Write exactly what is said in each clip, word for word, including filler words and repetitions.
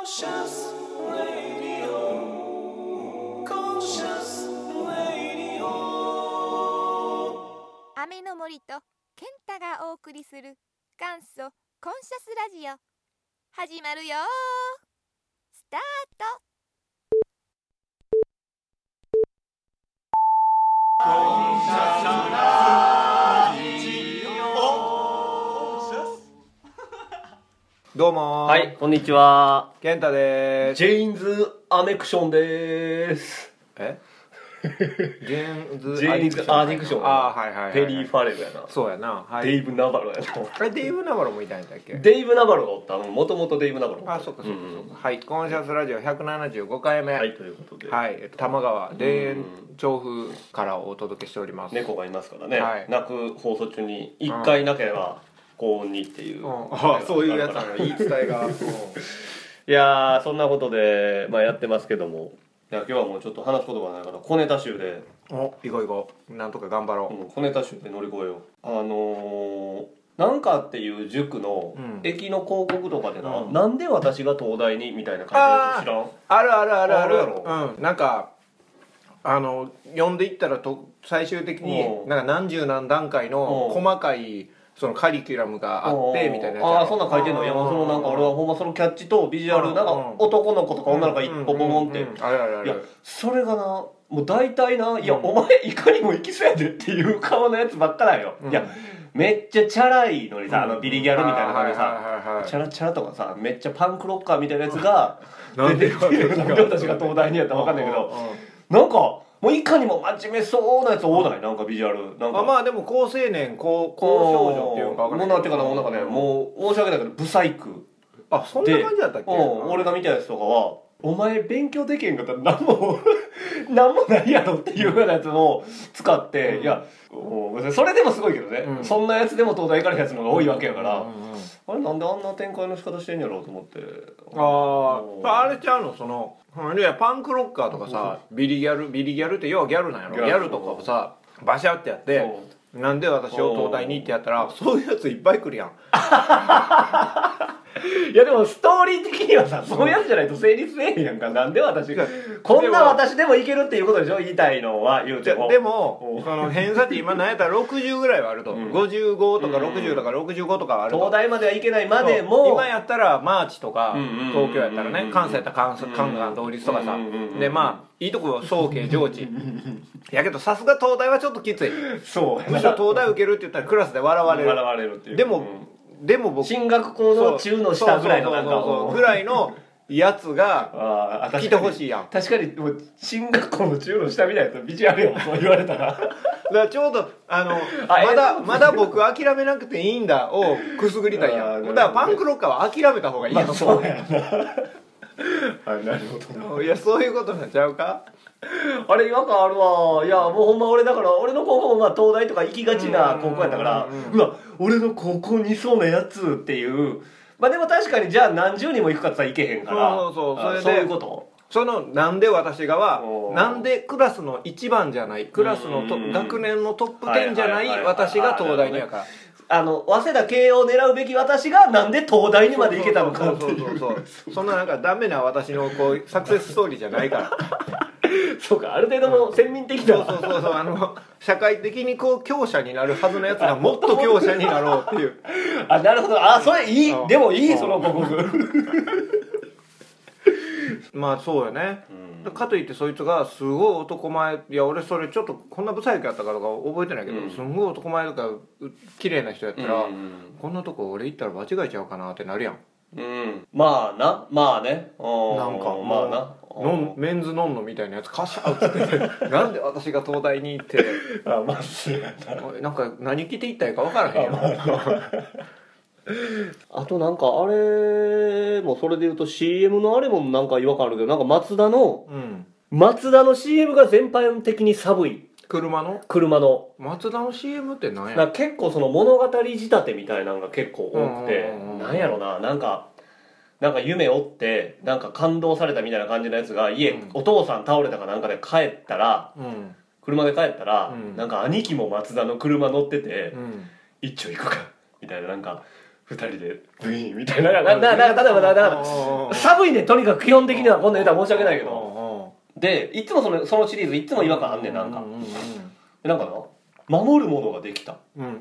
Conscious Radio Conscious Radio 雨の森と健太がお送りする元祖コンシャスラジオ始まるよ。スタート。 コンシャスラジオ。 どうもー。 はい、こんにちは。 健太でーす。 ジェインズ・アメクションでーす。 えジェーンズ・ジェインズ・アディクション。 あー、はいはいはい。 ペリー・ファレルやな。 そうやな。はい、 デイブ・ナバロやな。 あれ、デイブ・ナバロもいたんだっけ？ デイブ・ナバロがおった。もともとデイブ・ナバロがおった。 あ、そっかそっかそっか、 うん、 はい、コンシャスラジオひゃくななじゅうごかいめ。 はい、ということで。 はい、えっと多摩川田園調布からお届けしております。 猫がいますからね。 はい、 泣く放送中に一回泣けば幸運にっていう。 うん、あ、そういうやつなの。言い伝えが。うん、 いやー、そんなことで、まあ、やってますけども。いや、今日はもうちょっと話すことがないから小ネタ集で。 お、行こう行こう。なんとか頑張ろう。 うん、小ネタ集で乗り越えよう。あのーなんかっていう塾の駅の広告とかでな、うん、なんで私が東大にみたいな書いてるやつ知らん？ あるあるあるある。 あるやろ。 うん、なんかあの読んでいったらと最終的になんか何十何段階の細かいそのカリキュラムがあってみたいなやつ。 ああ、そんなん書いてんの？いや、もうそのなんか俺はほんまそのキャッチとビジュアルなんか男の子とか女の子が一歩ボボンって、 あれあれあれ。 いやそれがな、もう大体な、いや、うん、お前いかにも行きそうやでっていう顔のやつばっかだよ。うん、いや。めっちゃチャラいのにさ、あのビリギャルみたいな感じでさ、チャラチャラとかさ、めっちゃパンクロッカーみたいなやつがなんで私が東大にやったら分かんないけど、なんかもういかにも真面目そうなやつ多ない？なんかビジュアルなんか、 あ、まあでも高青年高高少女っていうのか分かんない。 もうなんていうかな、もうなんかね、もう申し訳ないけどブサイク。 あ、そんな感じだったっけ？ 俺が見たやつとかは、お前勉強できへんかったら何も何もないやろっていうようなやつを使って、うん、いやそれでもすごいけどね、うん、そんなやつでも東大行かれるやつの方が多いわけやから、うんうんうん、あれなんであんな展開の仕方してんやろうと思って。 ああ、あれちゃうの、そのいやパンクロッカーとかさ、ビリギャルビリギャルって要はギャルなんやろ。ギャル、ギャルとかをさバシャってやって、なんで私を東大にってやったらそういうやついっぱい来るやん。 いやでもストーリー的にはさ、そういうやつじゃないと成立せえへんやんか。なんで私がこんな私でもいけるっていうことでしょ、言いたいのは。言うてもでもその偏差値今何やったらろくじゅうぐらいはあると、うん、ごじゅうごとかろくじゅうとかろくじゅうごとかはあると。 東大まではいけないまでも今やったらマーチとか、東京やったらね、関西やったら関関東同率とかさ、でまあいいとこ早慶上智やけどさすが東大はちょっときつい。 そうむしろ東大受けるって言ったらクラスで笑われる。 笑われるっていう。 でも、うん、でも僕進学校の中の下ぐらいのなんかぐらいのやつが来てほしいやん。 確かにもう進学校の中の下みたいなビジュアルよ、そう言われたら。だからちょうどあのまだまだ僕諦めなくていいんだをくすぐりたいやん。だからパンクロッカーは諦めた方がいいやん。 まあ、そうやな。あ、なるほど。 いや、そういうことなんちゃうか。 あれ違和感あるわ。いやもうほんま俺だから俺の高校もまあ東大とか行きがちな高校やったから、うわ俺の高校にいそうなやつっていう。まあでも確かにじゃあ何十人も行くかって言ったら行けへんから。 そうそうそう。それでそういうこと。 そのなんで私がはなんでクラスの一番じゃない、クラスのと学年のトップじゅうじゃない私が東大にやから。 あの早稲田慶応を狙うべき私がなんで東大にまで行けたのかっていう。 そうそうそうそう。そんななんかダメな私のこうサクセスストーリーじゃないから。 そうか、ある程度の先民的な、 うん、そうそうそうそう、あの社会的にこう強者になるはずのやつがもっと強者になろうっていう。 あ、なるほど。あ、それいい。でもいい、その広告。 まあそうよね、うん、かといってそいつがすごい男前、いや俺それちょっとこんなブサイクやったかとか覚えてないけど、うん、すんごい男前とか綺麗な人やったら、うん、こんなとこ俺行ったら間違えちゃうかなってなるやん。 うん、まあな、まあね、 なんかまあな、ノンメンズノンノみたいなやつカシャーってなんで私が東大に行ってあ、まあそうやな、 なんか何着て行ったらいいか分からへんよ。 あとなんかあれもそれで言うと シーエム のあれもなんか違和感あるけど、なんかマツダの、うん、マツダの シーエム が全般的に寒い。 車の車のマツダの シーエム って何や。 なんか結構その物語仕立てみたいなのが結構多くて、なんやろな、なんかなんか夢追ってなんか感動されたみたいな感じのやつが家、うん、お父さん倒れたかなんかで帰ったら、うん、車で帰ったら、うん、なんか兄貴もマツダの車乗ってて、うん、一丁行くかみたいな、なんかふたりでブイーンみたいななななな例えばだから寒いねとにかく基本的にはこんな言うたら申し訳ないけどでいつもそのそのシリーズいつも違和感あんねんなんかでなんかな守るものができた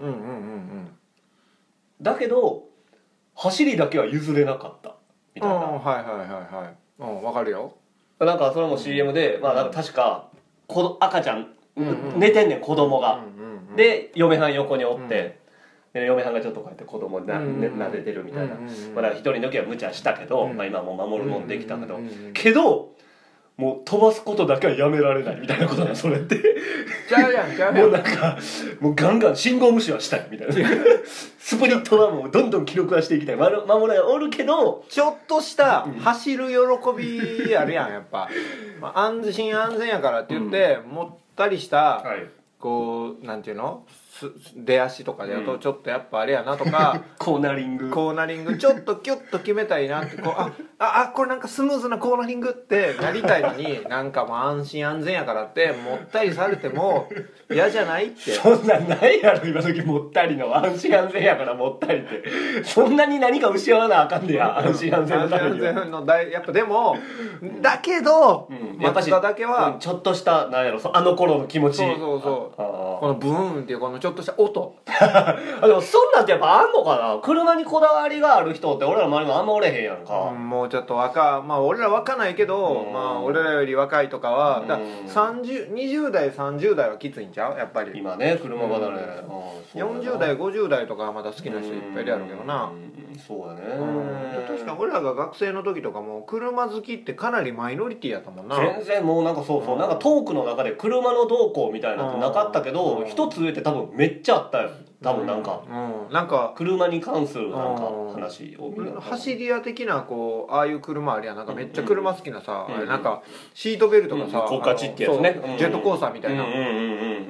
だけど走りだけは譲れなかったみたいなはいはいはいはいうん分かるよなんかそれも シーエム で、まあ、なんか確かこ赤ちゃん、うんうん、寝てんねん子供が、うんうんうん、で嫁はん横におって、うん、で嫁はんがちょっとこうやって子供な、うんうん、撫でてるみたいな、うんうん、まあ、一人の時は無茶したけど、うん、まあ、今もう守るもんできたけど、うんうんうん、けどもう飛ばすことだけはやめられないみたいなことなそれってちゃうやんちゃうやんもうなんかもうガンガン信号無視はしたいみたいなスプリットはもうどんどん記録はしていきたい守るはおるけどちょっとした走る喜びあるやんやっぱ、まあ、安心安全やからって言って、うん、もったりした、はい、こうなんていうの出足とかでやるとちょっとやっぱあれやなとか、うん、 コーナリングコーナリングちょっとキュッと決めたいなってこうああこれなんかスムーズなコーナリングってなりたいのになんかもう安心安全やからってもったりされても嫌じゃないってそんなんないやろ今時もったりの安心安全やからもったりってそんなに何か失わなあかんねや安心安全のために安心安全の大やっぱでもだけど、 うん、やっぱしだけは、うん、ちょっとしたなんやろあの頃の気持ちそうそうそうこのブーンっていうこのちょっとした音でもそんなんってやっぱあんのかな車にこだわりがある人って俺らの周りもあんまおれへんやんか、 うん、もうちょっと若まあ俺ら若ないけど、うん、まあ俺らより若いとかは、うん、ださんじゅう、にじゅう代さんじゅう代はきついんちゃうやっぱり今ね車離れ、うん、 よんじゅう代ごじゅう代とかはまだ好きな人いっぱいいるやろうけどな、 うん、そうだね、 うん、確かに俺らが学生の時とかも車好きってかなりマイノリティやったもんな全然もうなんかそうそう、うん、なんかトークの中で車の動向みたいなってなかったけど一、うん、つ上って多分めっちゃあったよ多分なんか、 うんうん、なんか車に関するなんか話を見る走り屋的なこうああいう車あるやんなんかめっちゃ車好きなさ、うんうん、あれなんかシートベルトがさ、 うん、コカチってやつね、 ジェットコースターみたいな、 うんうんうん、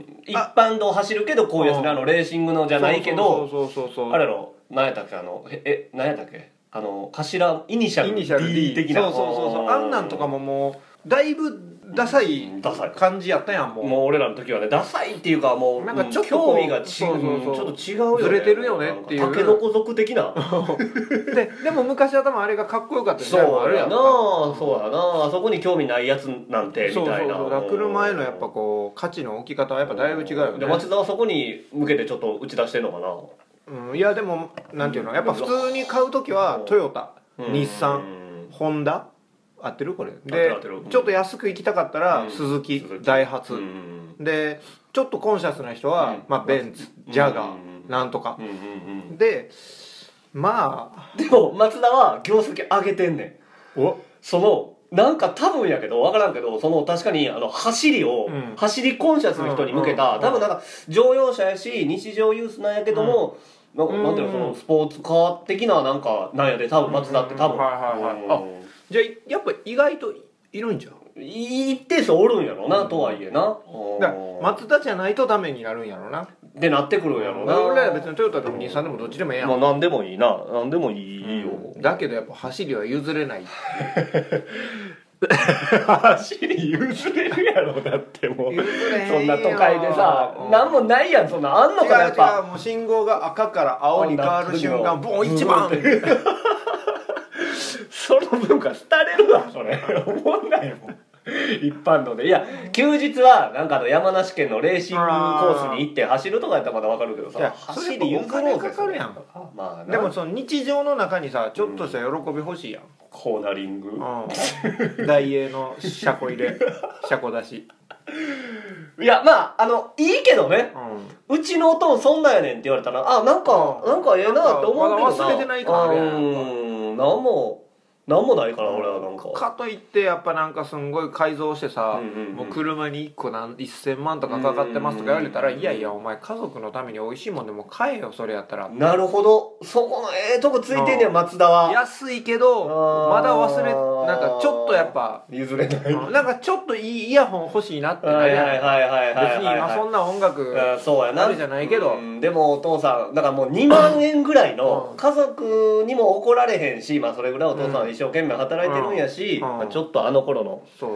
一般道走るけどこういうやつねあのレーシングのじゃないけどそうそうそうそうあれやろ何やったっけあのえ何やったっけあの頭イニシャル D 的なそうそうそうそうあんなんとかももうだいぶダサい感じやったやんもうもう俺らの時はねダサいっていうかもうなんかちょっと興味が違うちょっと違うよねずれてるよねっていうタケノコ族的なで, でも昔は多分あれがかっこよかった時代もあるやなそうやなあそこに興味ないやつなんてみたいなそうそうそう車へのやっぱこう価値の置き方はやっぱだいぶ違うよねで松田はそこに向けてちょっと打ち出してんのかな、うん、いやでもなんていうのやっぱ普通に買う時はトヨタ日産ホンダ合ってるこれでちょっと安く行きたかったらスズキダイハツでちょっとコンシャスな人はまあベンツジャガーなんとかでまあでも松田は業績上げてんねんおそのなんか多分やけど分からんけどその確かにあの走りを、うん、走りコンシャスの人に向けた、うん、多分なんか乗用車やし日常ユースなんやけども、うん、なんかなんていうのそのスポーツカー的ななんかなんやで多分松田って多分、うん、はいはいはい、あじゃあやっぱ意外といるんじゃん一定数おるんやろな、うん、とはいえなだ松田じゃないとダメになるんやろなでなってくるんやろな俺らは別にトヨタでも日産でもどっちでもええやん、 まあ、何でもいいな何でもいいよ、 うん、だけどやっぱ走りは譲れない走り譲れるやろだってもうそんな都会でさ何もないやんそんなあんのかなやっぱ違う違うもう信号が赤から青に変わる瞬間ボン一番その文化廃れるわそれ思んないもん一般道でいや休日はなんかあの山梨県のレーシングコースに行って走るとかやったらまだ分かるけどさ走り譲ろうぜかかるやん、 まあ、 でもその日常の中にさちょっとした喜び欲しいやん、うん、 コーナリング、 うん、ダイエーの車庫入れ車庫出しいやまああのいいけどね、うん、うちのおとんそんなんやねんって言われたらあなんか、うん、なんかええなって思うけどなまだ忘れてないからあるやんうんなんもなんもないから俺はなんかかといってやっぱなんかすんごい改造してさ、うんうんうん、もう車にいっこなんせんまんとかかかってますとか言われたら、うんうんうん、いやいやお前家族のために美味しいもんでも買えよそれやったらなるほどそこのええとこついてんねや松田は安いけどまだ忘れなんかちょっとやっぱ譲れない、 うん、なんかちょっといいイヤホン欲しいなってなるやん別に今そんな音楽あるじゃないけど、 うん、でもお父さんだからもうにまんえんぐらいの家族にも怒られへんしまあそれぐらいお父さんは一生懸命働いてるんやし、うんうん、ちょっとあの頃のそう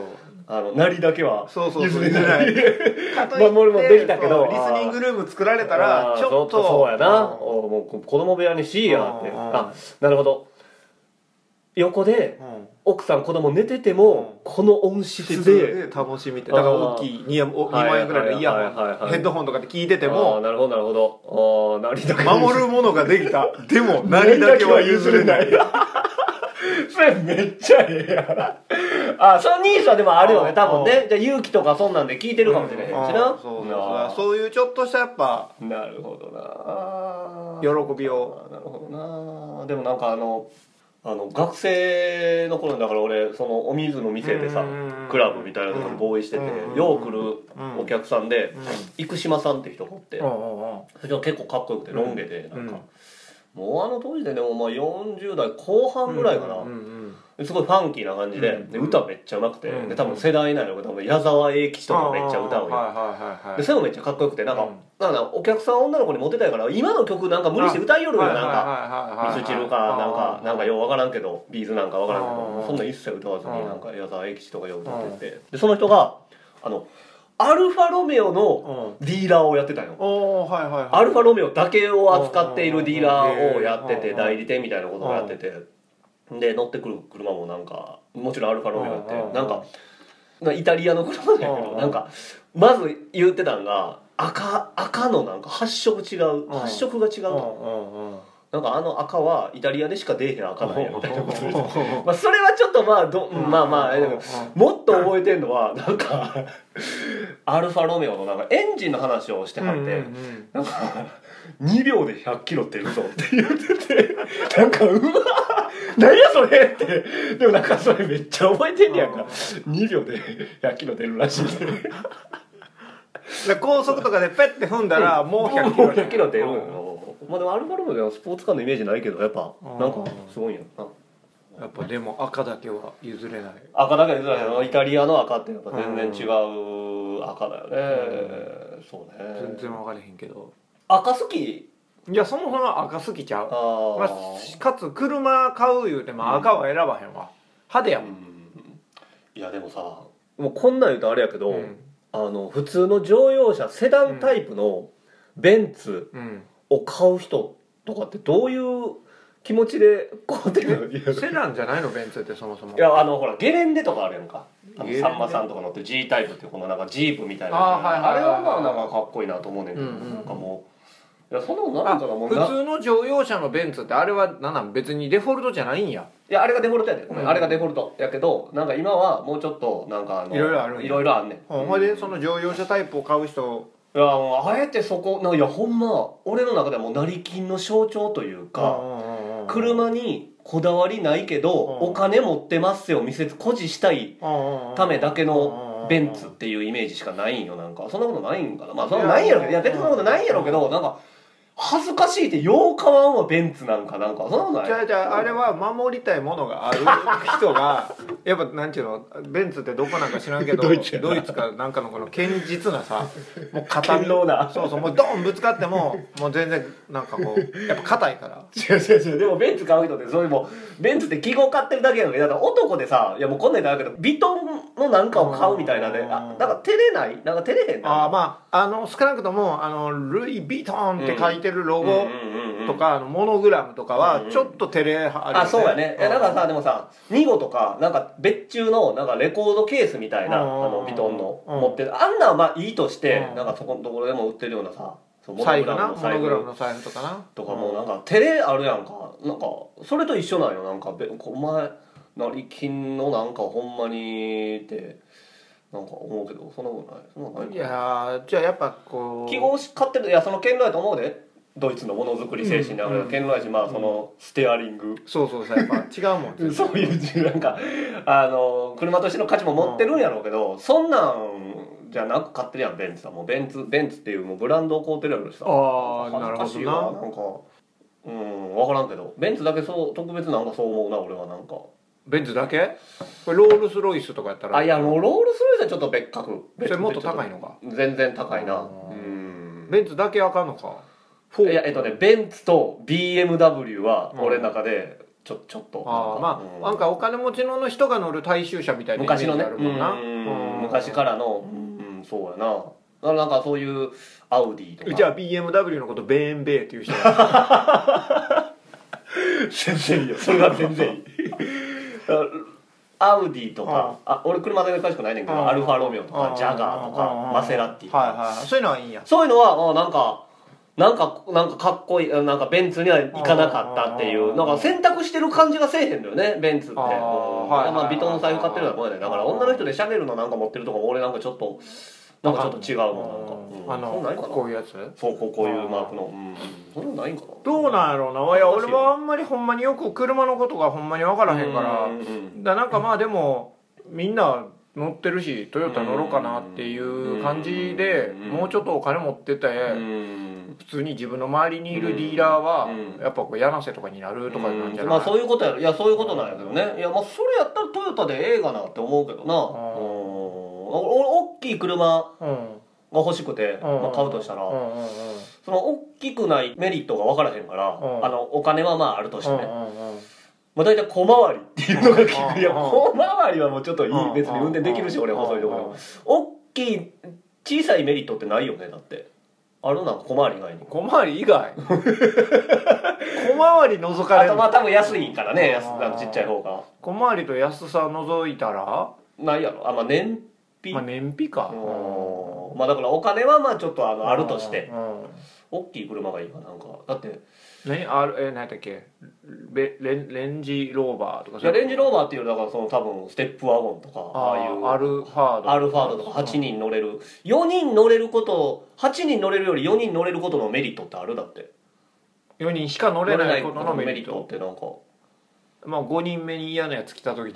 あのなりだけはそうそうそう譲れない譲れかといって守りもできたけどそうリスニングルーム作られたらあーちょっとそうやな、 うんおもう子供部屋にしいやって、 うんあなるほど。横でうん奥さん子供寝てても、 うんこの音質質でで楽しみってだから大きいにまん円ぐらいのイヤはいはいはいはいホンヘッドホンとかで聞いててあーもなるほどなるほど、ああなりだけ守るものができたでも何だけは譲れないそれめっちゃええやんあそのニーズはでもあるよね多分ね。じゃあ勇気とかそんなんで聞いてるかもしれへんしな、 うんそうそうそうそういうちょっとしたやっぱなるほどな喜びをなるほどな。でもなんかあのあの学生の頃だから俺そのお水の店でさうんクラブみたいなところにボーイしててうんよう来るお客さんでうん生島さんって人がおってうんうんうんそれが結構かっこよくてロン毛でなんかうんもうあの当時でねもうまあよんじゅう代後半ぐらいかな、 うんうんすごいファンキーな感じで、 うんで歌めっちゃうまくて、 うんで多分世代内の多分矢沢永吉とかめっちゃ歌うんよ、 はいはいはいはいでそれもめっちゃかっこよくてなんか、 うんなんかお客さん女の子にモテたいから今の曲なんか無理して歌いよるよなんかかミスチルかなんかなんかようわからんけどビーズなんかわからんけどうんそんなん一切歌わずにうんなんか矢沢永吉とかよう歌っててでその人があのアルファロメオのディーラーをやってたよ。 おーはいはいはいアルファロメオだけを扱っているディーラーをやっててうん代理店みたいなことをやっててで乗ってくる車もなんかもちろんアルファロメオやってうんなんかなイタリアの車だけどうんなんかまず言ってたんが赤赤のなんか発色違う発色が違ううんとうんうんなんかあの赤はイタリアでしか出えへん赤なんやみたいなこと言ってうんまあそれはちょっとまあどまあまああれだけどもっと覚えてんのはなんかアルファロメオのなんかエンジンの話をしてはって、 うんうんうんなんかにびょうでひゃっキロ出るぞって言っててなんかうわ何やそれってでもなんかそれめっちゃ覚えてんねやんかにびょうでひゃっキロ出るらしいでで高速とかでペッて踏んだらもうひゃっキロもうひゃっキロ出るよまあでもアルファロメオではスポーツカーのイメージないけどやっぱなんかすごいんやなやっぱでも赤だけは譲れない赤だけでイタリアの赤ってやっぱ全然違う赤だよね、そうね全然分かれへんけど赤好きいやそもそも赤好きちゃうあ、 まあ、かつ車買う言うても赤は選ばへんわ派手やもん、 いやでもさもうこんなん言うとあれやけど、 うんあの普通の乗用車セダンタイプのベンツうん、 を買う人とかってどういう気持ちで買うてるのいやセダンじゃないのベンツってそもそもいやあのほらゲレンデとかあるやんかあのゲレンデさんまさんとか乗って G タイプっていうこのなんかジープみたいなあーはいはいはいあれはまあなんかかっこいいなと思うねんけど、 うんうんうんなんかもういやそんなことなあいんかなもうな普通の乗用車のベンツってあれは何なん別にデフォルトじゃないんやいやあれがデフォルトやでごめん、 うんあれがデフォルトやけどなんか今はもうちょっとなんかあのいろいろあるんやいろいろあんねんほんまでその乗用車タイプを買う人いやもうあえてそこないやほんま俺の中ではもう成金の象徴というか車にこだわりないけどうんお金持ってますよ見せ誇示したいためだけのベンツっていうイメージしかないんよなんかそんなことないんかなまあそんなないんやろけどいや別にそんなことないんやろうけどなんか恥ずかしいってよう買わんわベンツなんかなんかそんなことないじゃあじゃああれは守りたいものがある人がやっぱなんちゅうのベンツってどこなんか知らんけどドイツやなドイツかなんかのこの堅実なさもう硬堅牢なそうそうもうドンぶつかってももう全然なんかこうやっぱ硬いから違う違う違うでもベンツ買う人ってそういうもうベンツって記号買ってるだけやのにだから男でさいやもうこんなん言ったらあるけどビトンのなんかを買うみたいなんであなんか照れないなんか照れへんなああまああの少なくともあのルイ・ヴィトンって書いてるロゴとかあのモノグラムとかはちょっと照れあるよねあそうやねいやだからさでもさニゴとかなんか別注のなんかレコードケースみたいなあうんのビトンのうん持ってるあんなんはまあいいとしてうんなんかそこのところでも売ってるようなさそうモノ財布グラムの財なモノグラム布の財布とかなとかもなんか照れあるやんかなんかそれと一緒なんよなんかべお前成金のなんかほんまにってなんか思うけどそんなことないそんなことないいやーじゃあやっぱこう記号買ってるいやその堅牢やと思うでドイツのものづくり精神である堅牢やしまあそのステアリングそうそうそうやっぱ違うもんそういうなんかあの車としての価値も持ってるんやろうけど、そんなんじゃなく買ってるやんベンツはもうベンツベンツっていうもうブランドを買うてるやろしさああなるほ恥ずかしいわどななんかうん分からんけどベンツだけそう特別なんかそう思うな俺はなんかベンツだけこれロールスロイスとかやったらあいやもうロールスロイスはちょっと別格それもっと高いのか全然高いなあーうんベンツだけあかんのかフォーいやえっとねベンツと ビーエムダブリュー は俺の中でちょちょっとああまあ、 うん、 なんかお金持ちの人が乗る大衆車みたいなイメージ昔のねあるもんな、 うん昔からの、うん、そうやな。だからなんかそういうアウディとかうちは ビーエムダブリュー のことベーンベーっていう人が全然いいよそれは全然いいアウディとか、あ俺車全然詳しくないねんけど、アルファロメオとかジャガーとかマセラティとか、 はいはい、そういうのはいいんや。 そういうのはあなんかなんかなんかかっこいい、なんかベンツには行かなかったっていうなんか選択してる感じがせえへんのよねベンツって。 あーうんはいはいまあビトンの財布買ってるようなもんやね。だから女の人でシャネルのなんか持ってるとか俺なんかちょっとなんかちょっと違うもんなんか、うん、 あのそんなんないかなこういうやつそうこうこういうマークの、うん、そんなんないんかな。 どうなんやろうな。いや俺はあんまりほんまによく車のことがほんまに分からへんからうんうんうんだなんかまあでもみんな乗ってるしトヨタ乗ろうかなっていう感じでうんもうちょっとお金持っててうん普通に自分の周りにいるディーラーはうんやっぱこう柳瀬とかになるとかなんじゃない、 まあそういうことやろ。いやそういうことなんやけどね。いやまあそれやったらトヨタでええがなって思うけどな。うんお大きい車うんが欲しくて、 うんまあ、買うとしたら、 うんうんうんその大きくないメリットが分からへんから、 うんあのお金はまああるとしてね、 うんうんうんまあ、大体小回りっていうのが聞く。いやうん小回りはもうちょっといい、 うん別に運転できるし、 うん俺細いところでもうん大きい小さいメリットってないよね。だってあるなんか小回り以外に。 小回り以外小回り覗かれるあとまあ多分安いからね、安うんあのちっちゃい方が小回りと安さ除いたらないやろ。あまあ燃費、 まあ燃費かうんまあだからお金はまあちょっとあのあるとしてうん大きい車がいいわ。なんかだって何あるえ何やったっけレレンレンジローバーとかいやレンジローバーっていうのはだからその多分ステップワゴンとかあああいうアルファードアルファードとかはちにん乗れるよにん乗れることはちにん乗れるよりよにん乗れることのメリットってある。だってよにんしか乗れないことのメリットってなんかまあごにんめに嫌なやつ来た時に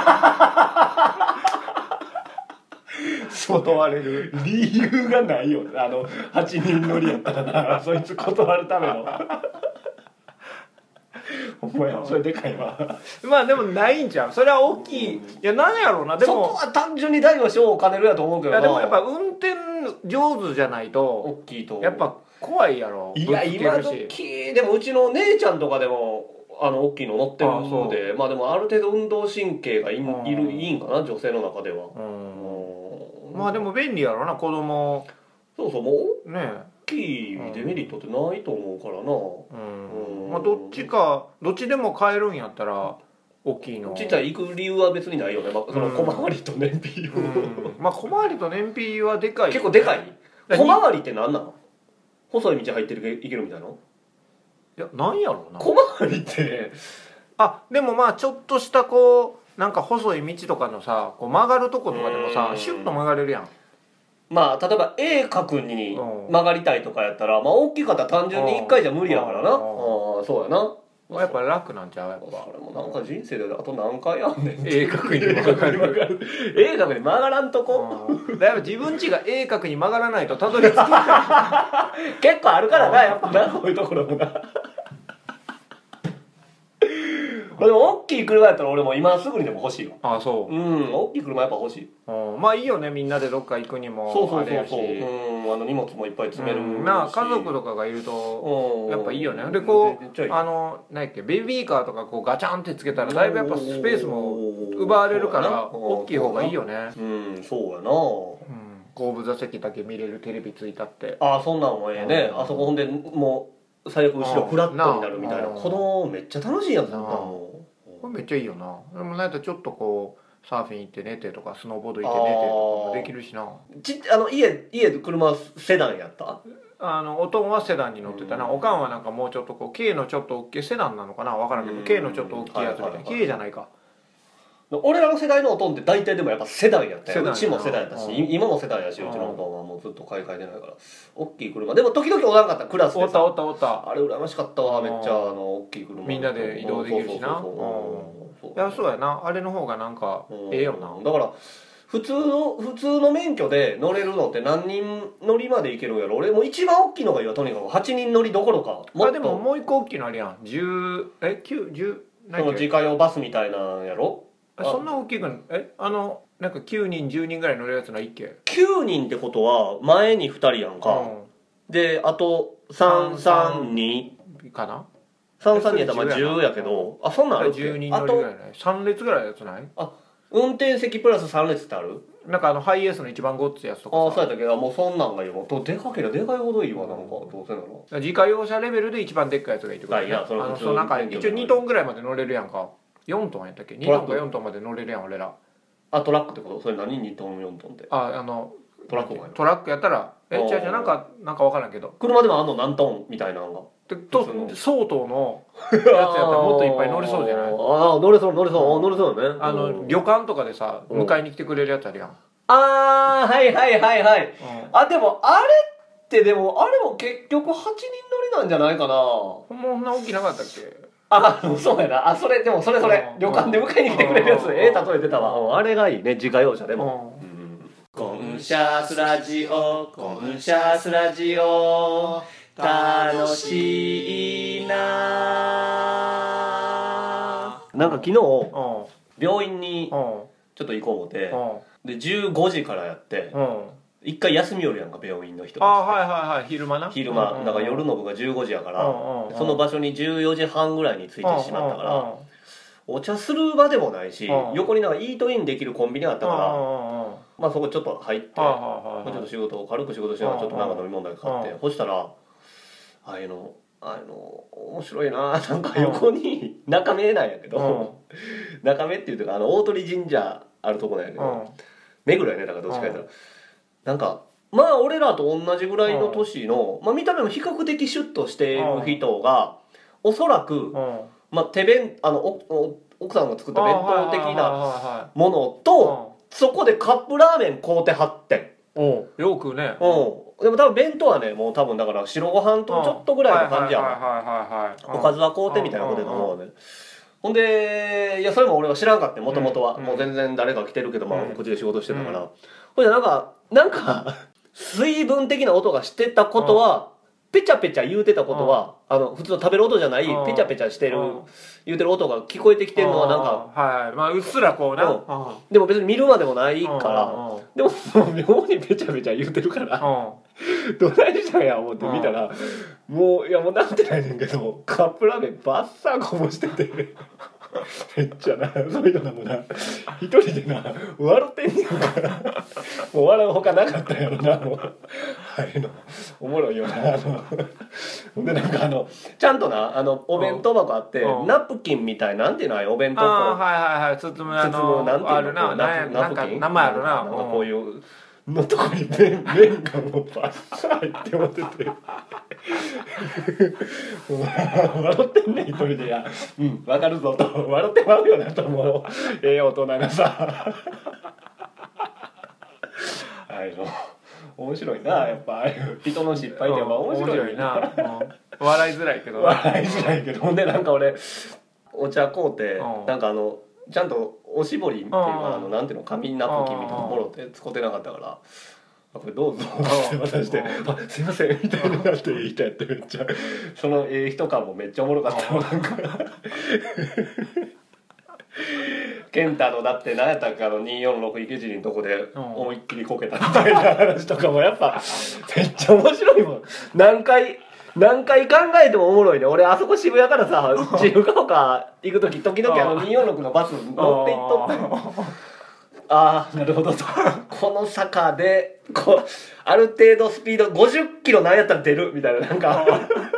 断れる理由がないよ。あのはちにん乗りやったらなそいつ断るためのほんまやそれでかいわ。 まあでもないんちゃうそれは大きいいや何やろうなでそこもは単純に大の小を兼ねるやと思うけいどな。 やでもやっぱ運転上手じゃないと大きいとやっぱ怖いやろいやぶつけ今るし時でもうちの姉ちゃんとかでもあの大きいの乗ってるあそのでまあでもある程度運動神経がいんうんいるいいんかな女性の中では。 うんうんまあでも便利やろな子供そうそうもうね大きいデメリットってないと思うからな。 うんうんまあどっちかどっちでも買えるんやったら大きいのちっちゃい行く理由は別にないよね、まあ、そのうん小回りと燃費を、 うんまあ小回りと燃費はでかい結構でかい。 だ小回りって何なの？細い道入ってるけいけるみたいな。 いやなんやろうな小回りってあでもまあちょっとしたこうなんか細い道とかのさこう曲がるとことかでもさうんシュッと曲がれるやんまあ例えば鋭角にうん曲がりたいとかやったら、まあ、大きかったら単純にいっかいじゃ無理やからな。 うんああそうやな。 やっぱ楽なんちゃうやっぱそれもなんか人生であと何回あんねん。 鋭角に曲がる鋭角に曲がらんとこ、 うんだから自分家が鋭角に曲がらないとたどり着けない結構あるからなやっぱなそういうところもな。でも大きい車やったら俺も今すぐにでも欲しいわ。 あそううん大きい車やっぱ欲しい。 うんまあいいよねみんなでどっか行くにもそうそあれやしうそうそう。うんあの荷物もいっぱい詰めるし、 うんまあ家族とかがいるとうんやっぱいいよねでこめっちゃいういあの何やっけベビーカーとかこうガチャンってつけたらだいぶやっぱスペースも奪われるから大きい方がいいよねうんそうやな。 うん後部座席だけ見れるテレビついたってああそんなんもええね。 うんあそこほんでもう最悪後ろフラットになるみたいな。 うん子供めっちゃ楽しいやつだったうんもこれめっちゃいいよなでもなんやったらちょっとこうサーフィン行って寝てとかスノーボード行って寝てとかもできるしなちあの家家で車セダンやった？ あのおとんはセダンに乗ってたな、 うんおかんはなんかもうちょっとこう K のちょっと大きいセダンなのかな分からんけど、 うん K のちょっと大きいやつみたいな、 はいはいはい K じゃないか俺らの世代のおとんって大体でもやっぱセダンやったよ。 セダンやなうちもセダンやったし、 うんい今もセダンやし、 うんうちのおとんはもうずっと買い替えてないから大きい車でも時々おらんかったクラスでさおったおったおったあれ羨ましかったわ。 うんめっちゃあの大きい車みんなで移動できるしなそうそうそうそういやそうやなあれの方がなんかうんええよなだから普通の普通の免許で乗れるのって何人乗りまでいけるんやろ。俺もう一番大きいのがいいわ。とにかくはちにん乗りどころかもっとあでももう一個大きいのあるやんじゅうえきゅうじゅうそ何やっけの自家用バスみたいなんやろ。 あそんな大きいくないえあのなんかきゅうにんじゅうにんぐらい乗るやつないっけきゅうにんってことは前にふたりやんか、であとさんさんにうんかなさんさんにんやったらまあじゅうやけど、あそんなんあるっけ。 じゅうにん乗りぐらいないさん列ぐらいのやつない？ あ運転席プラスさん列ってある？ なんかあのハイエースの一番ゴッツやつとかああそうやったけど、もうそんなんがいいわ。とでかければでかいほどいいわ。なんかどうせなの自家用車レベルで一番でっかいやつがいいってことね。 あいやそれあの普通そうなんか一応にトンぐらいまで乗れるやんか。よんトンやったっけ？にトンかよんトンまで乗れるやん俺ら。 あトラックってこと？それ何にトンよんトンって？ ああのトラックもトラックやったらえ違う違うなんかなんか分からんけど車でもあんの何トンみたいなのがでと相当のやつやったらもっといっぱい乗れそうじゃない？ ああ乗れそう乗れそう乗れそうよね。 あの旅館とかでさ迎えに来てくれるやつあるやん。 ああはいはいはいはい、 うん、 あでもあれってでもあれも結局はちにん乗りなんじゃないかな。 もうそんな大きなかったっけ？ あそうやなあそれでもそれそれうん旅館で迎えに来てくれるやつうんええ例えてたわ。うんあれがいいね自家用車でも。 うんコンシャスラジオコンシャスラジオ楽しいな。なんか昨日うん病院にうんちょっと行こう思ってうんでじゅうごじからやってうん一回休みよるやんか病院の人あはいはいはい昼間な昼間うんうんうんだから夜の部がじゅうごじやからうんうんその場所にじゅうよじはんぐらいに着いてしまったかうんうんうんらお茶する場でもないしうん横になんかイートインできるコンビニがあったからうんうんうんまあそこちょっと入ってはいはいはいちょっと仕事を軽く仕事しながらちょっとなんか飲み物だけ買ってうんそしたらああいうのあの面白いななんか横に中目なんやけど中目っていうとかあの大鳥神社あるとこなんやけうんど目黒やねだからどっちか言ったらなんかまあ俺らと同じぐらいの年のまあ見た目も比較的シュッとしている人がおそらくうんまあ手弁あのおお奥さんが作った弁当的ななものとそこでカップラーメン買うてはってんおうよくねうんでも多分弁当はねもう多分だから白ご飯とちょっとぐらいの感じやんはいはいはいはいおかずは買うてみたいなことだと思うねほんでいやそれも俺は知らんかってもともとはうんもう全然誰か来てるけどまあうんこっちで仕事してたかうらほんでなんかなんか水分的な音がしてたことはペチャペチャ言うてたことはあの普通の食べる音じゃないうんペチャペチャしてるうん言うてる音が聞こえてきてるのはなんかはいはいまあうっすらこうなうんうんでも別に見るまでもないかうんらでももう妙にペチャペチャ言うてるからうんどないしたんや思って見たらもういやもうなんてないねんけどカップラーメンバッサーこぼしててめっちゃなそういうのもな一人でな笑ってんねんからもう笑うほかなかったやろなもうあれのおもろいよなあのほんでなんかあのちゃんとなあのお弁当箱あってうんナプキンみたいなんていうのあれお弁当あーこはいはいはい包むあう包むなんていうののあるななナプキンなんか名前あるななんかこういうのとこに麺麺がもうバッサー入って持ってて笑ってんねん一人でいやうん分かるぞと笑ってまうよなと思うええ大人がさああいうの面白いなやっぱああいう人の失敗ってやっぱ面白いなうん笑いづらいけど笑いづらいけどほんでなんか俺お茶買うてうんなんかあのちゃんとおしぼりっていうかうんあのなんていうの紙ナプキンみたいなのもろって使ってなかったからあこれどうぞって渡して「あすいません」みたいになっていい人やってめっちゃそのええ人感もめっちゃおもろかったわなんか健太のだって何やったっけあのにーよんろく池尻のとこで思いっきりこけたみたいな話とかもやっぱめっちゃ面白いもん何回何回考えてもおもろいね俺あそこ渋谷からさ自由が丘行く時時々あのにーよんろくのバス乗って行っとったよああなるほどとこの坂でこうある程度スピードごじゅっキロなんやったら出るみたいななんか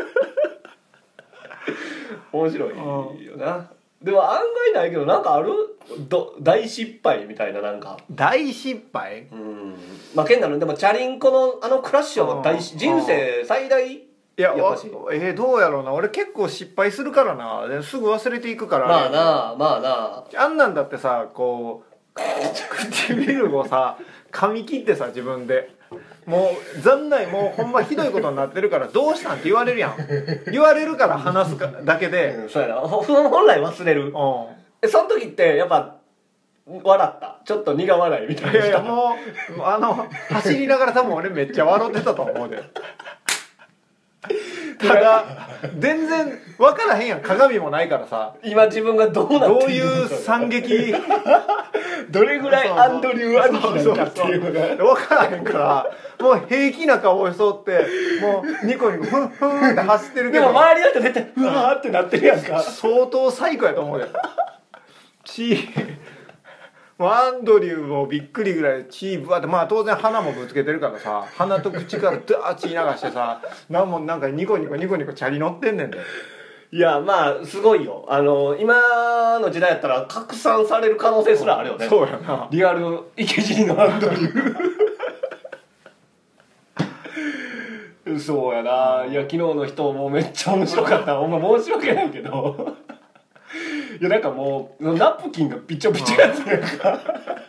面白いよなでも案外ないけどなんかあるど大失敗みたいななんか大失敗うんまあけんなのでもチャリンコのあのクラッシュは大し人生最大いややっぱしえー、どうやろうな俺結構失敗するからなですぐ忘れていくからまあなまあなあんなんだってさこう唇をさ噛み切ってさ自分でもう残ないもうほんまひどいことになってるからどうしたんって言われるやん言われるから話すかだけで、 うんそうやなほ本来忘れるうん、 えその時ってやっぱ笑ったちょっと苦笑いみたいいやいやなもうあの走りながら多分俺めっちゃ笑ってたと思うでただ全然分からへんやん、鏡もないからさ、 今自分がどうなっているのかどういう惨劇どれぐらいアンドリュー兄貴なのかっていうのが分からへんから、もう平気な顔をしとってもうニコニコふんふんって走ってるけど、 でも周りの人絶対うわーってなってるやんか。 相当最高やと思うよ。チーもうアンドリューもびっくりぐらいチーブワって、まあ当然鼻もぶつけてるからさ、鼻と口からダーッ血流してさ、なんもなんかニコニコニコニコチャリ乗ってんねんで。 いやまあすごいよ。あの今の時代やったら拡散される可能性すらあるよね。 そうやな。 リアル池尻のアンドリューそうやな。いや昨日の人もめっちゃ面白かった。お前申し訳ないけどいやなんかもうナプキンがピチョピチョやつやんか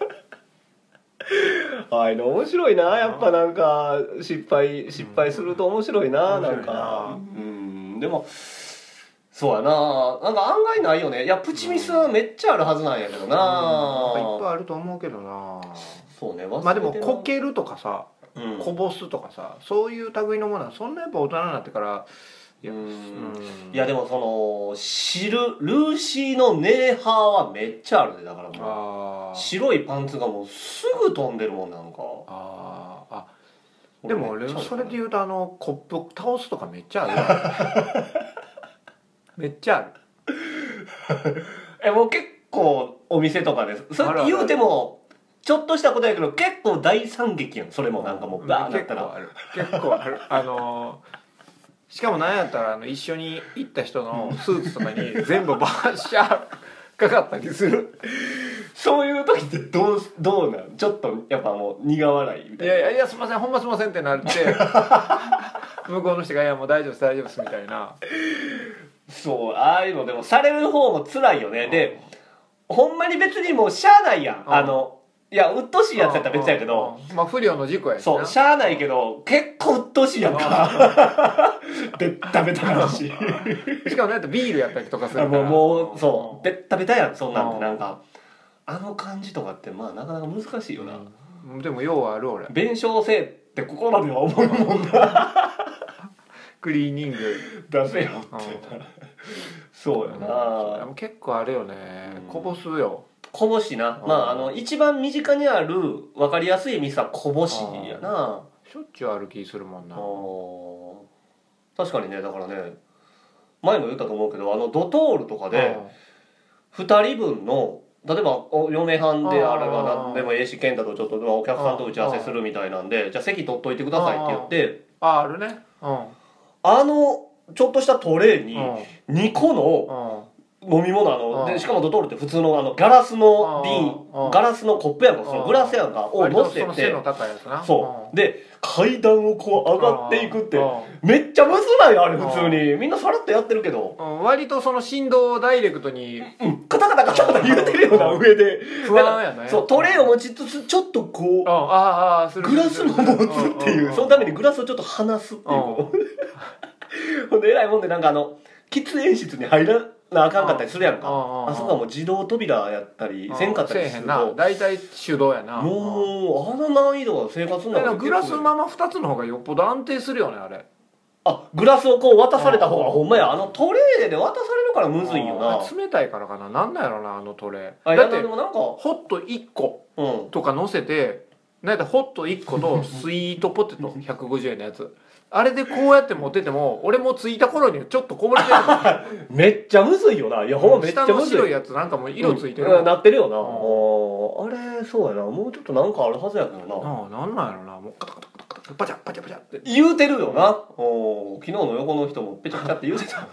ああいうの面白いな。やっぱなんか失敗失敗すると面白いな。なんかうんでもそうやな。なんか案外ないよね。いやプチミスはめっちゃあるはずなんやけどな。 いっぱいあると思うけどな。 そうね。 まあでもこけるとかさ、 うんこぼすとかさ、そういう類のものはそんなやっぱ大人になってからいや、 うんうんいやでもその知るルーシーのネーハーはめっちゃあるね。だからもあーう白いパンツがもうすぐ飛んでるもんなんか。 あーあでも俺めっちゃあるそれで言うとあのコップ倒すとかめっちゃあるよめっちゃある。 えもう結構お店とかでそれ言うてもちょっとしたことやけど結構大惨劇やん。それもなんかもうバーなったら結構ある結構あるあのーしかもなんやったらあの一緒に行った人のスーツとかに全部バッシャーかかったりするそういう時ってどうどうなんちょっとやっぱもう苦笑いみたいな。 いやいやいやすいませんほんますいませんってなって向こうの人が「いやもう大丈夫です大丈夫です」みたいな。 そうああいうのでもされる方も辛いよね。でほんまに別にもうしゃあないやん。 うんあのいやうっとうしいやつやったら別やけど、 うんうんまあ不良の事故やしな。 そうしゃあないけど結構うっとうしいやんかベッタベタなししかもなんやったらビールやったりとかするからもうもうそうベッタベタやん。そんなんてうんなんかあの感じとかってまあなかなか難しいよな。 うんでも要はある俺弁償せえって心では思うもんなクリーニング出せよってそうやでな。 も結構あるよねこぼすよ。 こぼしな。まああの一番身近にある分かりやすいミスはこぼしやな。 しょっちゅうある気するもんな。 あー確かにね。だからね前も言ったと思うけどあのドトールとかでふたりぶんの例えばお嫁はんであれば何でもええし健太とちょっとお客さんと打ち合わせするみたいなんでじゃあ席取っといてくださいって言ってああるねうんあのちょっとしたトレーにうんにこのうん飲み物あのうんでしかもドトールって普通のあのガラスの瓶うんガラスのコップやんかそのグラスやんかを割乗せとその背ての高いやつなそうで階段をこう上がっていくってうんめっちゃむずないあれ普通にみんなさらっとやってるけどうん割とその振動をダイレクトにうんカタカタカタカタ言ってるような上で不安やねそうトレーを持ちつつちょっとこうんうああああするグラスも持つっていうそのためにグラスをちょっと離すっていうほんでえらいもんでなんかあの喫煙室に入らなあかんかったりするやんかああそこはもう自動扉やったりせんかったりせえへんなすると大体手動やなもうあの難易度は生活の中ででもグラスままふたつの方がよっぽど安定するよねあれあグラスをこう渡された方がほんまやあのトレーで渡されるからむずいよなあ冷たいからかななんなんやろなあのトレあいやーだってでもなんかホットいっこうんとか乗せてなんやったらホットいっことスイートポテトひゃくごじゅうえんのやつあれでこうやって持ってても俺も着いた頃にちょっとこぼれてるめっちゃむずいよないやほんまめっちゃ下のむずい白いやつなんかもう色ついてるうんなってるよな、 んあーあれそうやなもうちょっとなんかあるはずやけどなああなんなんやろなもうカタカタカタカタパチャパチャパチャって言うてるよな、お昨日の横の人もペチャペチャって言うてた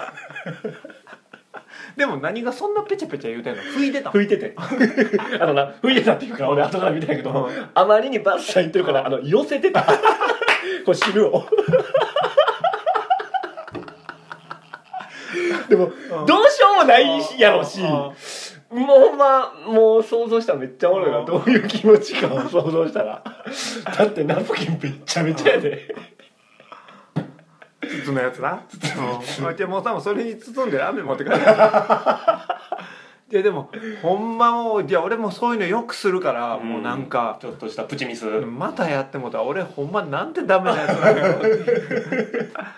でも何がそんなペチャペチャ言うてんの拭いてた拭いててあのな拭いてたっていうから俺後から見たんやけど、 うんあまりにバッサー言ってるからあの寄せてたこれ汁をでも、 うんどうしようもないやろし、 うんもうほんまもう想像したらめっちゃおもろいな、 うんどういう気持ちかを想像したらだってナプキンめっちゃめちゃやで筒のやつなうんじゃあもう多分それに包んでラーメン持って帰るいやでもほんまもういや俺もそういうのよくするから、もうなんかちょっとしたプチミスまたやってもうたら俺ほんまなんてダメなやつなんやろ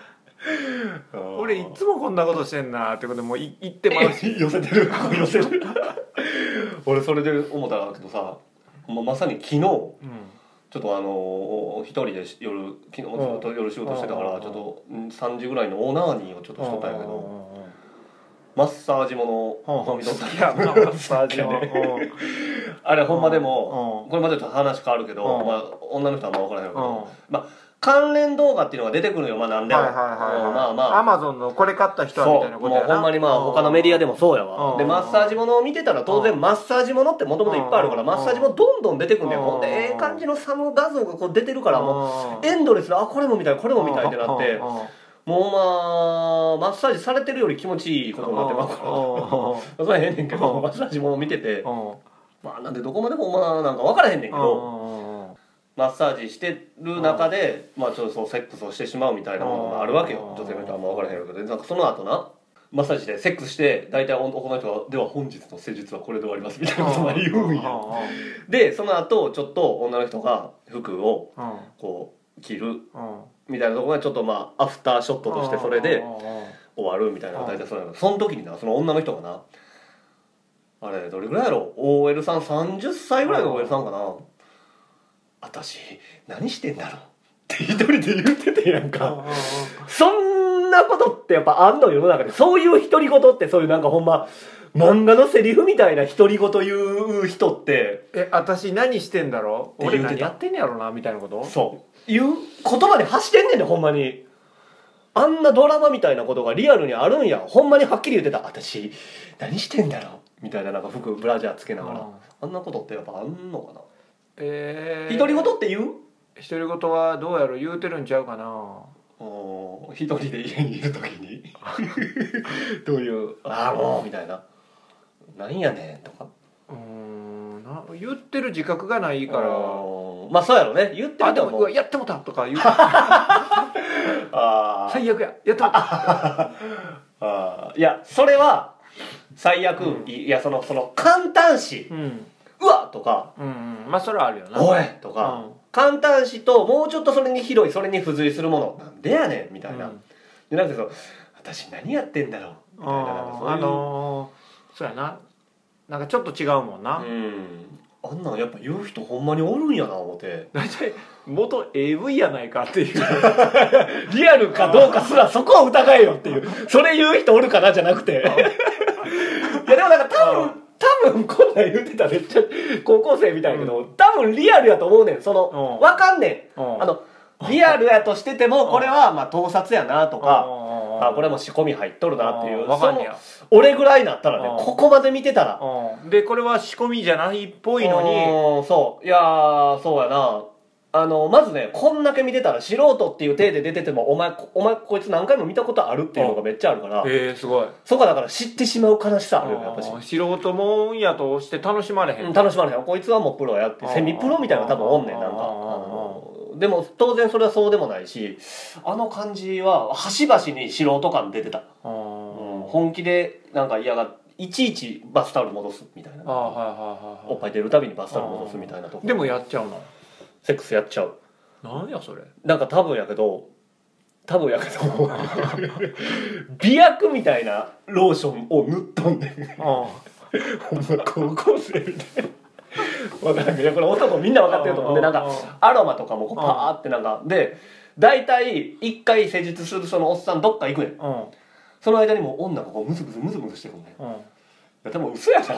俺いつもこんなことしてんなってことでもうい言ってまうし寄せてる寄せる俺それで思ったんだけどさ、ままさに昨日うんちょっとあの一人で夜昨日ずっと夜仕事してたからちょっとさんじぐらいのオナーニーをちょっとしとったんやけど、マッサージもの飲みとったんやマッサージもあれほんまでもこれまでちょっと話変わるけど、まあ、女の人はあんま分からないけど、まあ関連動画っていうのが出てくるのよ、まあ何でも。 はいはいはいはい、 まあまあアマゾンのこれ買った人はみたいなことやな。 そうもうほんまにまあ他のメディアでもそうやわ。 うんでマッサージものを見てたら当然マッサージものってもともといっぱいあるから、 うんマッサージもどんどん出てくるんだよ。 うんほんでええ感じのサム画像がこう出てるからもうエンドレスであこれも見たいこれも見たいってなってうんもうまあマッサージされてるより気持ちいいことになってますからそれはええねんけどマッサージもの見ててまあなんでどこまでもまあなんか分からへんねんけどマッサージしてる中で、まあちょっとそうセックスをしてしまうみたいなものがあるわけよ。女性の人はあんま分からへんけど、なんかその後なマッサージでセックスして大体男の人がでは本日の施術はこれで終わりますみたいなことを言うんや。でその後ちょっと女の人が服をこう着るみたいなところがちょっとまあアフターショットとしてそれで終わるみたいな大体そうなの。その時になその女の人がなあれどれぐらいやろ オーエル さんさんじゅっさいぐらいの オーエル さんかな。私何してんだろうって一人で言っててやんかそんなことってやっぱあんの世の中でそういう独り言ってそういうなんかほんま漫画のセリフみたいな独り言言う人ってえ私何してんだろう俺って言うてた何やってんねやろなみたいなこと。 そういう言葉で発してんねんねほんまに。あんなドラマみたいなことがリアルにあるんやほんまにはっきり言ってた私何してんだろうみたいななんか服ブラジャーつけながらうんあんなことってやっぱあんのかな。 えー、 独り言って言う独り言はどうやろ言うてるんちゃうかな。 お一人で家にいる時にどういう「ああもう」みたいな「なんやねん」とかうーんな言ってる自覚がないから。 まあそうやろね言ってあると思うでもうわやってもたとか言うあ最悪ややってもたあいやそれは最悪、うん、いやそのその簡単詞うんうわとか、 うんうん、まあそれはあるよな。 おいとか、うん、簡単詞ともうちょっとそれに広いそれに付随するものなんでやねんみたいな、うん、でなんかそう私何やってんだろうみたいな、なんかそういうあのー、そうやななんかちょっと違うもんな。 うんあんなんやっぱ言う人ほんまにおるんやな思って大体元 エーブイ やないかっていうリアルかどうかすらそこを疑えよっていうそれ言う人おるかなじゃなくていやでもなんか多分多分こんなん言うてたらめっちゃ高校生みたいやけど、うん、多分リアルやと思うねんその、うん、分かんねん、うん、あのリアルやとしててもこれはまあ盗撮やなとか、あこれも仕込み入っとるなっていう分かんねや俺ぐらいになったらねここまで見てたらでこれは仕込みじゃないっぽいのにそういやーそうやなあのまずねこんだけ見てたら素人っていう体で出ててもお前お前こいつ何回も見たことあるっていうのがめっちゃあるからえー、すごいそこはだから知ってしまう悲しさあるよやっぱし素人もんやとして楽しまれへん、 うん、楽しまれへんこいつはもうプロやってセミプロみたいなの多分おんねんなんかあのでも当然それはそうでもないしあの感じは端々に素人感出てた、うん、本気でなんか嫌がいちいちバスタオル戻すみたいなあ、はいはいはい、 おっぱい出るたびにバスタオル戻すみたいなとこでもやっちゃうのセックスやっちゃうなんやそれなんか多分やけど多分やけど美薬みたいなローションを塗っとんねんほんま高校生みたいな分からんけどこれ男みんな分かってると思うんでなんかアロマとかもこうパーってなんかで大体一回施術するそのおっさんどっか行くねんその間にもう女がこうムズムズムズムズしてるねんいやでも嘘や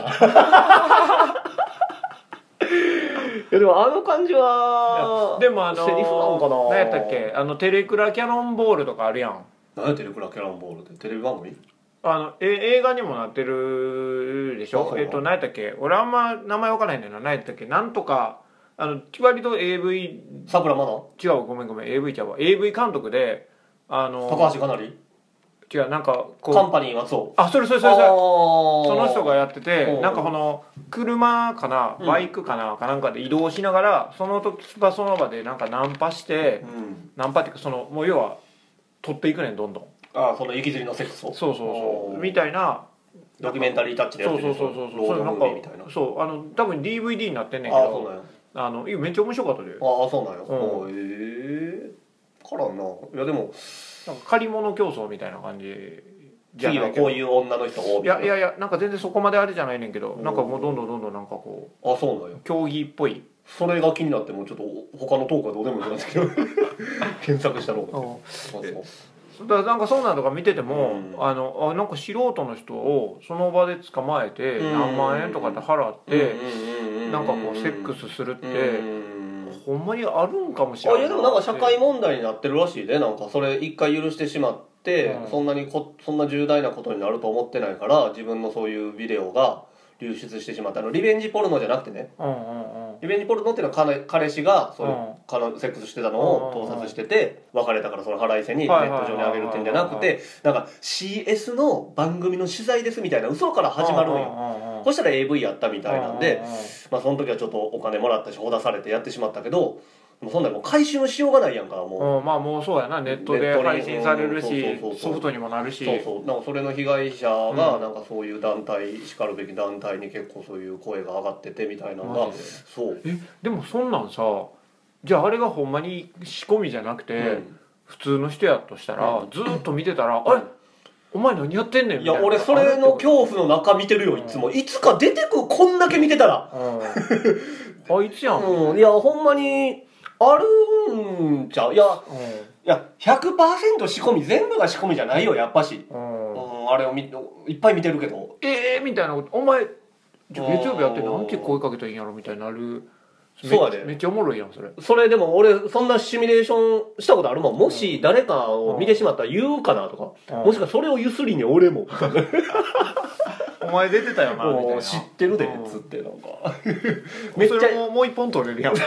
ないやでもあの感じはでもあのセリフなんかな何やったっけあのテレクラキャノンボールとかあるやん何やテレクラキャノンボールってテレビ番組あのえ映画にもなってるでしょえっと何やったっけ俺あんま名前分からへんねんな何やったっけなんとかあの割と エーブイさくらまな違うごめんごめん エーブイ ちゃうわ エーブイ 監督であの高橋かなり違うなんかこうカンパニーはそうあそれそれそれそれその人がやっててなんかこの車かなバイクかな、うん、かなんかで移動しながらその時その場でなんかナンパして、うん、ナンパっていうかそのもう要は取っていくねんどんどんああその行きずりのセックスをそうそうそうみたいなドキュメンタリータッチでやってるそうそうそうそうロードムービーみたいなそうあの多分 ディーブイディー になってんねんけどああそうなんやあのめっちゃ面白かったでああそうなんや、うん、へえからないやでもなんか借り物競争みたいな感じじゃ次ないけど、 はこういう女の人をいやいやいやなんか全然そこまであれじゃないねんけど、 うんなんかもうどんどんどんどんなんかこあそうなんやう競技っぽい、 それが気になってもうちょっと他のトークはどうでもいいんですけど検索したろうかうんあそうだからなんかそうなんとか見てても、 うんあのあなんか素人の人をその場で捕まえてうん何万円とかで払って、 うんなんかこうセックスするって、 うんほんまにあるんかもしれないあいやでもなんか社会問題になってるらしいで、なんかそれ一回許してしまって、 うんそんなにこそんな重大なことになると思ってないから自分のそういうビデオが流出してしまったのリベンジポルノじゃなくてね、 うんうんうんリベンジポルノっていうのは彼彼氏がそういううん彼セックスしてたのを盗撮してて別れたからその払いせにネット上に上げるっていうんじゃなくて、なんか シーエス の番組の取材ですみたいな嘘から始まるんよ。 よそしたら エーブイ やったみたいなんで、まあその時はちょっとお金もらったしほだされてやってしまったけど、もうそんなにもう回収のしようがないやんかもう。 うん、まあもうそうやな、ネットで配信されるしネットにそうそうそうそうソフトにもなるし、 そうそうなんかそれの被害者がうんなんかそういう団体しかるべき団体に結構そういう声が上がっててみたいなのがマジでそう、 えでもそんなんさ、じゃああれがほんまに仕込みじゃなくて、 うん普通の人やとしたら、 うんずーっと見てたら「あれお前何やってんねん」みいたいな。 や俺それの恐怖の中見てるよいつも、いつか出てくこんだけ見てたら、 うんあいつやん、うんうん、いやほんまにあるんちゃういやいや ひゃくパーセント 仕込み全部が仕込みじゃないよやっぱし、 うんうん、あれをみいっぱい見てるけどええー、みたいなこと、お前じゃあ月曜日やってうんなんて声かけたらいいんやろみたいになる。 そうやでめめっちゃおもろいやんそれ。 それでも俺そんなシミュレーションしたことあるもん。もし誰かを見てしまったら言うかなとか、 うんもしくはそれをゆすりに俺もお前出てたよなみたいな。 もう知ってるでうんつってなんかめっちゃめっちゃもうもう一本取れるやん。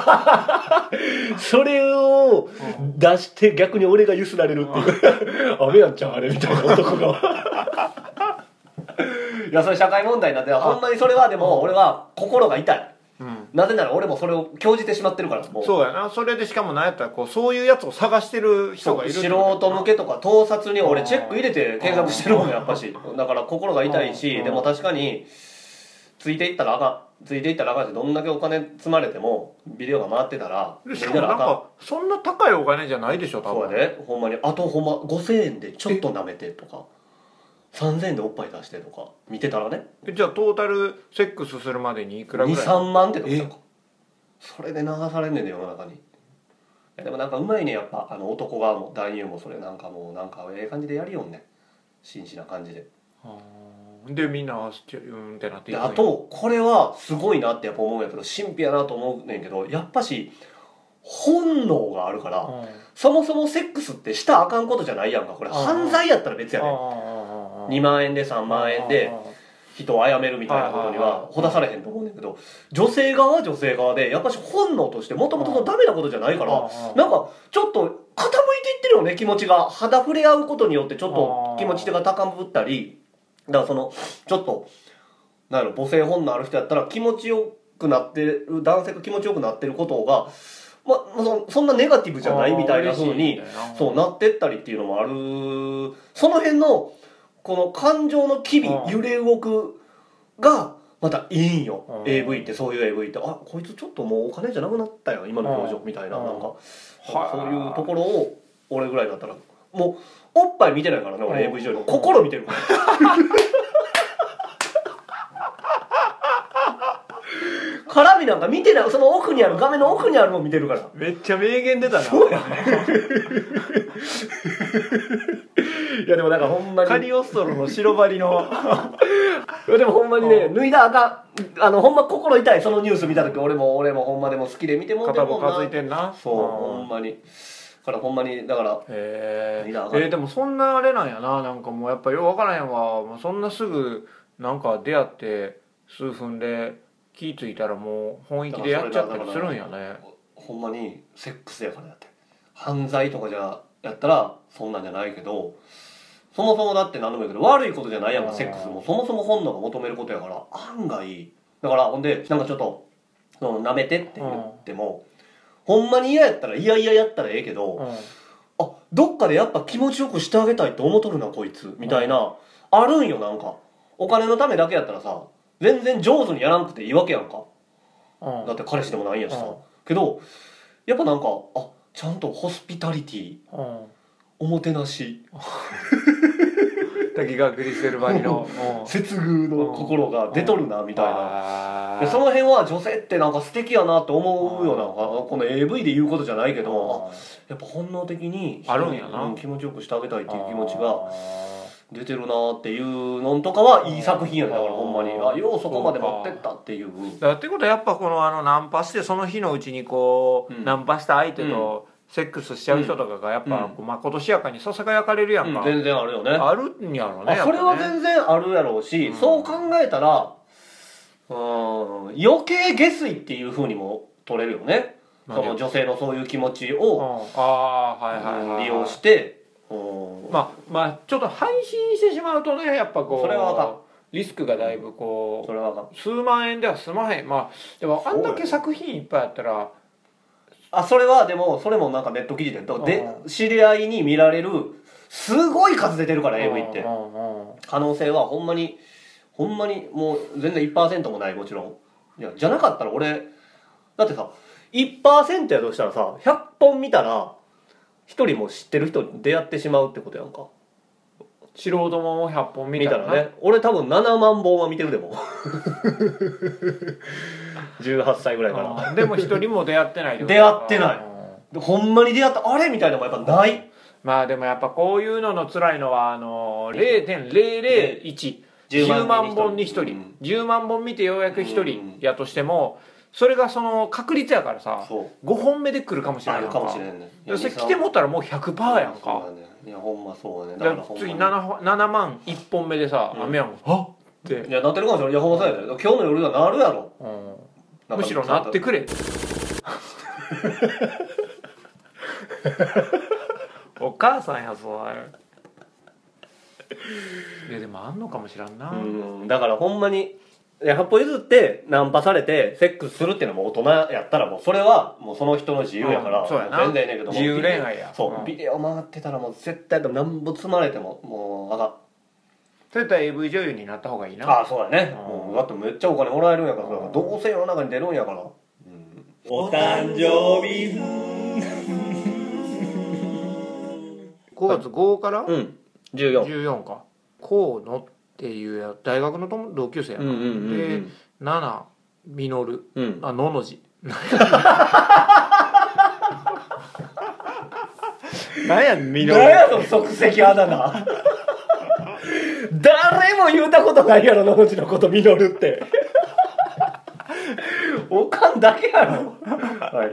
それを出して逆に俺がゆすられるっていうあれやんちゃんあれみたいな男がいやそれ社会問題になってほんまにそれはでも俺は心が痛い。 うんなぜなら俺もそれを興じてしまってるからもうそうやな。それでしかもなんやったらこうそういうやつを探してる人がいるって素こと人向けとか盗撮に俺チェック入れて検索してるもんやっぱしだから心が痛いしうんでも確かについていったらあかんついていったらあかんしどんだけお金積まれてもビデオが回ってたらでしかもなんかそんな高いお金じゃないでしょ多分。 そうやでほんまにあとほんまごせんえんでちょっと舐めてとかさんぜんえんでおっぱい出してとか見てたらねえじゃあトータルセックスするまでにいくらぐらい？ にさんまんってとこちゃうかそれで流されんねんで世の中にいやでもなんかうまいねやっぱあの男側も男優もそれなんかもうなんかええ感じでやりよんね真摯な感じであーでみんなうんってなっていくんやであとこれはすごいなってやっぱ思うんやけど神秘やなと思うねんけどやっぱし本能があるからうんそもそもセックスってしたらあかんことじゃないやんかこれあー犯罪やったら別やねんあにまんえんでさんまんえんで人を殺めるみたいなことにはほだされへんと思うねんけど女性側は女性側でやっぱし本能としてもともとダメなことじゃないからなんかちょっと傾いていってるよね気持ちが肌触れ合うことによってちょっと気持ちが高ぶったりだからそのちょっとなんやろ母性本能ある人やったら気持ちよくなってる男性が気持ちよくなってることがまあそそんなネガティブじゃないみたいな風にそうなってったりっていうのもあるその辺のこの感情の機微うん揺れ動くがまたいいんようんエーブイ ってそういう エーブイ ってあこいつちょっともうお金じゃなくなったよ今の表情みたいなうんなんかはいそういうところを俺ぐらいだったらもうおっぱい見てないからね俺うんエーブイ 上の心見てるから絡みなんか見てないその奥にある画面の奥にあるの見てるからめっちゃ名言出たな。 そうやねいやでもなんかほんまにカリオストロの白バリのいやでもほんまにねうん脱いだらあかんあのほんま心痛いそのニュース見た時俺も俺もほんまでも好きで見てもうて片るもんなぼかついてんな。 そうほんまにからほんまにだからへえ脱いだらあかんえーでもそんなあれなんやな。なんかもうやっぱよう分からへんわ。もうそんなすぐなんか出会って数分で気ぃついたらもう本気でやっちゃったりするんやね。 ほんまにセックスやからやって犯罪とかじゃやったらそんなんじゃないけどそもそもだって何でもいいけど悪いことじゃないやんかセックスもそもそも本能が求めることやから案外だからほんでなんかちょっとその舐めてって言ってもほんまに嫌やったら嫌々やったらええけど、 うんあどっかでやっぱ気持ちよくしてあげたいと思っとるなこいつみたいな、あるんよなんかお金のためだけやったらさ全然上手にやらんくていいわけやんかうんだって彼氏でもないんやしさ、 うんけどやっぱなんかあちゃんとホスピタリティうんおもてなし滝川クリステルバリの接遇の心が出とるなみたいな。でその辺は女性ってなんか素敵やなって思うような、この エーブイ で言うことじゃないけど、やっぱ本能的にあるんやな、 気持ちよくしてあげたいっていう気持ちが出てるなっていうのとかはいい作品やね。だからほんまにあようそこまで持ってったっていう。 だからってことはやっぱこのあのナンパしてその日のうちにこう、うん、ナンパした相手とセックスしちゃう人とかがやっぱこうまことしやかにささやかれるやんか、 うん、全然あるよね。 あるんやろね。 それは全然あるやろうし、うん、そう考えたらうん余計下水っていう風にも取れるよね。その女性のそういう気持ちを、 うん、あはいはいはい、 利用してまあまあちょっと配信してしまうとねやっぱこうそれはあかん、 リスクがだいぶこう、 それはあかん、 数万円では済まへん。まあでもあんだけ作品いっぱいあったらあそれはでもそれもなんかネット記事でで知り合いに見られるすごい数出てるから エーブイ って可能性はほんまにほんまにもう全然 いちパーセント もない。もちろんいやじゃなかったら俺だってさ いちパーセント やとしたらさひゃっぽん見たらひとりも知ってる人に出会ってしまうってことやんか。 素人もひゃっぽん見たらね。俺多分ななまんぼんは見てるでもじゅうはっさいぐらいからでも一人も出会ってない出会ってないでほんまに出会ったあれみたいなのもやっぱない。 まあでもやっぱこういうのの辛いのはあの ゼロてんゼロゼロいち じゅうまんぼんにひとり、うん、じゅうまんぼん見てようやくひとりやとしてもそれがその確率やからさごほんめで来るかもしれないかもしれんね。 それ来てもったらもう ひゃくパーセント やんか。 そうだね。いやほんまそうだね。だからほんま次 7, ななまんいっぽんめでさ、うん、雨やもんはっっていやなってるかもしれない。いやほんまそうやね。今日の夜はなるやろ、 うん、むしろなってくれお母さんやぞいやでもあんのかもしらんな。 うんだからほんまに百歩譲ってナンパされてセックスするっていうのも大人やったらもうそれはもうその人の自由やから、 うん、そうやな全然ええねんけども自由恋愛やそう、 うん、 ビデオ回ってたらもう絶対なんぼ積まれてももうあかん。 そういったら エーブイ 女優になった方がいいな。 ああそうだね、うん、もうだってめっちゃお金もらえるんやから、うん、どうせ世の中に出るんやから、うん、 お誕生日ごがつごから、 うん、じゅうよんじゅうよんか河野っていう大学の同級生やな、うんうんうんうん、でななみのる、うん、あのの字なんやみのる何やの即席あだ名誰も言うたことないやろのの字のことみのるっておかんだけやろはい、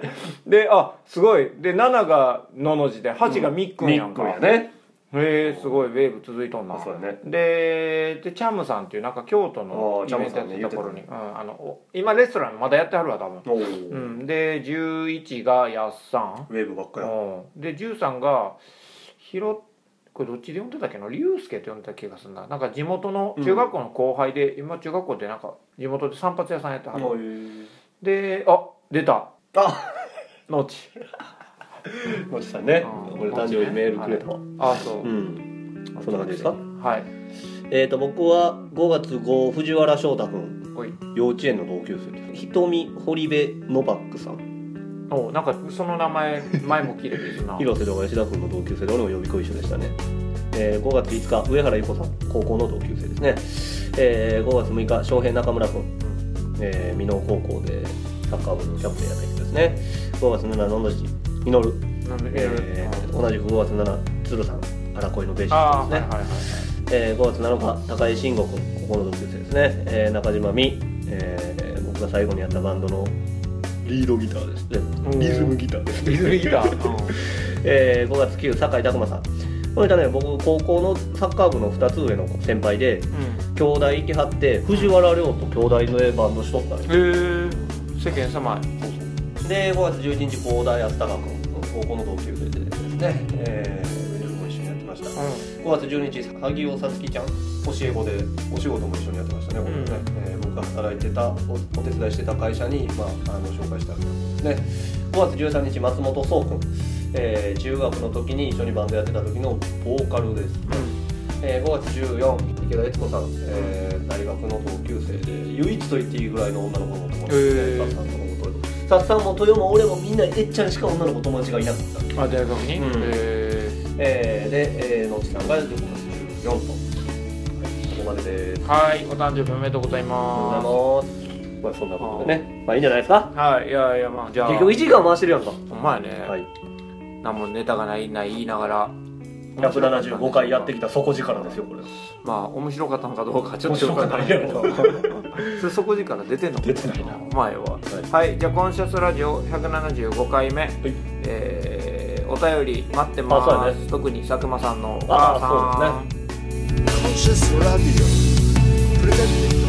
であすごいでなながのの字ではちがみっくんやんか、 うん、みっくんやね。 へえすごいウェーブ続いとんな。 そうだね。 ででチャムさんっていうなんか京都のイベントやってた頃に、うん、あの今レストランまだやってはるわ多分、うん、でじゅういちがやっさんウェーブばっかや、うん、 でじゅうさんがひろこれどっちで呼んでたっけな龍介って呼んでた気がするな。なんか地元の中学校の後輩で、うん、今中学校でなんか地元で散髪屋さんやってはる、うん、であ出たあのちのちさんね、俺誕生日メールくれたわ。 あそう、うん、そんな感じですか。 はいえーと僕はごがつご藤原翔太君幼稚園の同級生です。瞳堀部ノバックさん。 おなんかその名前前も聞いてるな広瀬と吉田君の同級生で俺も予備校一緒でしたね。えー、ごがついつか上原由子さん高校の同級生ですね。えー、ごがつむいか翔平中村君、えー、箕面高校でサッカー部のキャプテンやった人ですね。ごがつななののじみのる、えー、同じくごがつなな鶴さん荒恋のベーシストですね。はいはいはいはい、えー、ごがつなのか高井慎吾君ここの同級生ですね。えー、中島美、えー、僕が最後にやったバンドのリードギターですね。リズムギターですね。 リズムギター、 えー、ごがつくに酒井拓磨さんこの人ね僕高校のサッカー部のふたつ上の先輩で、うん、兄弟行きはって藤原亮と兄弟でバンドしとったんですよ。へー世間様でごがつじゅういちにち高田安高君高校の同級生でですね、えー、も一緒にやってました、うん、ごがつじゅうににち萩尾さつきちゃん教え子でお仕事も一緒にやってましたね、うんねえー、僕が働いてた お, お手伝いしてた会社に、まあ、あの紹介してあげたんですね。ごがつじゅうさんにち松本壮君、えー、中学の時に一緒にバンドやってた時のボーカルです、うんえー、ごがつじゅうよっか池田悦子さん、えー、大学の同級生で唯一と言っていいぐらいの女の子の友達ですね。さっさんも豊も俺もみんなえっちゃんしか女の子友達がいなかった。 あ大学に、 うん、ええー、で、えー、のちさんがじゅうよんと、はい、ここまでです。 はい、お誕生日おめでとうございます。 おめでとうございます。まあそんなことでね、まあいいんじゃないですか。 はい、いやいや、まあじゃあ結局いちじかん回してるやんか。 ほんまやね、はい、何もネタがないない言いながらひゃくななじゅうごかいやってきた底力ですよこれ。 まあ面白かったのかどうかちょっとよくわからないけどそれ底力出てんの？ 出てないな前は、はい、はい、じゃあコンシャスラジオひゃくななじゅうごかいめ、はい、えー、お便り待ってます、ね、特に佐久間さんのお母さん。 あ、そうですね。コンシャスラジオプレゼント